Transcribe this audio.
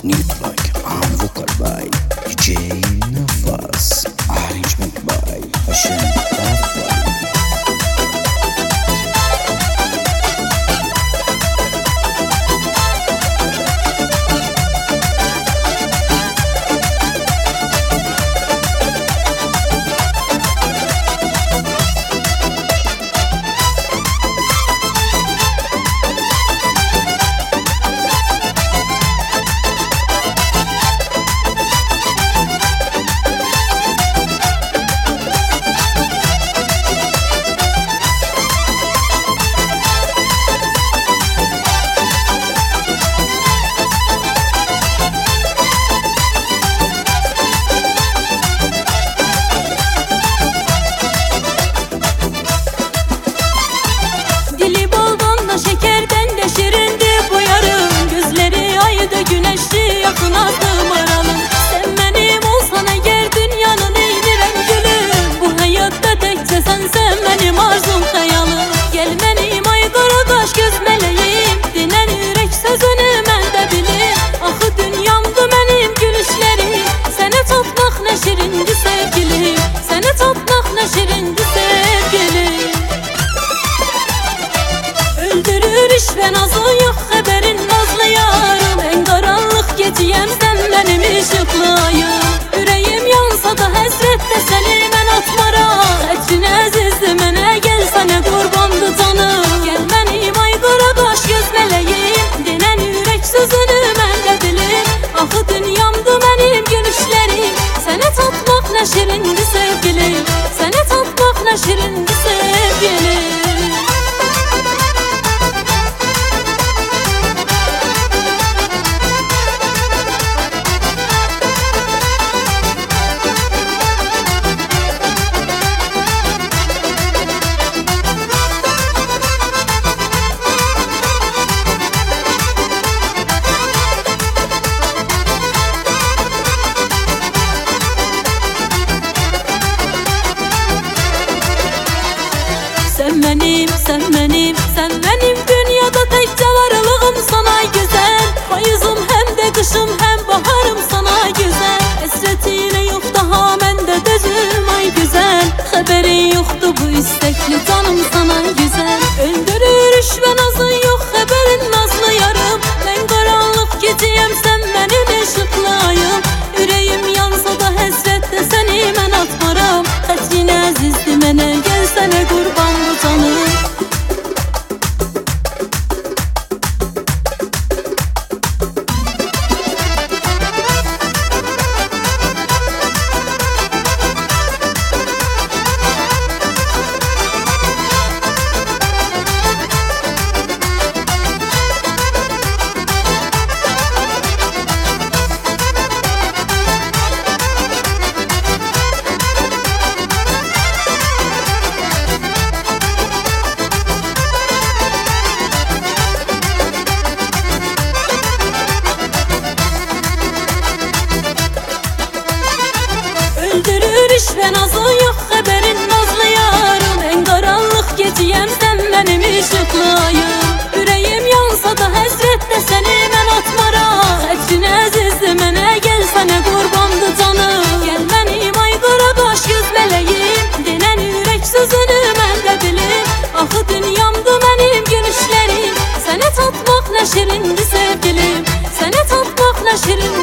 New like I'm vocal by DJ Nafas, arrangement by Hashem Afal. Ben azın yok haberin nazlı yarım. En karanlık geceyem sen benim ışıklayım. Yüreğim yansa da həsrətdə səni mən atmaram. Ətrin əzizdir mənə gel sənə qurbandı canım. Gel mənim ay qaradaş göz mələyim. Denən ürək sözünü mən də bilim. Axı dünyamdı mənim gülüşlərim. Sənə tatmaq nə şirindir sevgilim. Sənə tatmaq nə şirindir sevgilim. Sen benim dünyada təkcə varlığım sana güzel. Payızım hem de kışım hem baharım sana güzel. Əsrətinə yox daha məndə dözüm ay güzel. Xəbərin yoxdur bu istekli canım sana güzel. Öldürür üşvə nazın yox xəbərin nazlı yarım. Mən qaranlıq gecəyəm sen benim ışıqlayım. Ürəyim yansa da həsrətdə səni mən atmaram. Xətrin əzizdir mənə gel sənə qurban bu canım. Ben azın yok haberin nazlı yarım. En karanlık geceyem sen benim ışıklayım. Yüreğim yansa da həsrətdə səni mən atmaram. Ətrin əzizdir mənə gel sənə qurbandı canım. Gel mənim ay qaradaş göz mələyim. Denən ürək sözünü mən də bilim. Axı dünyamdı mənim gülüşlərim. Sənə tatmaq nə şirindir sevgilim. Sənə tatmaq nə şirindir.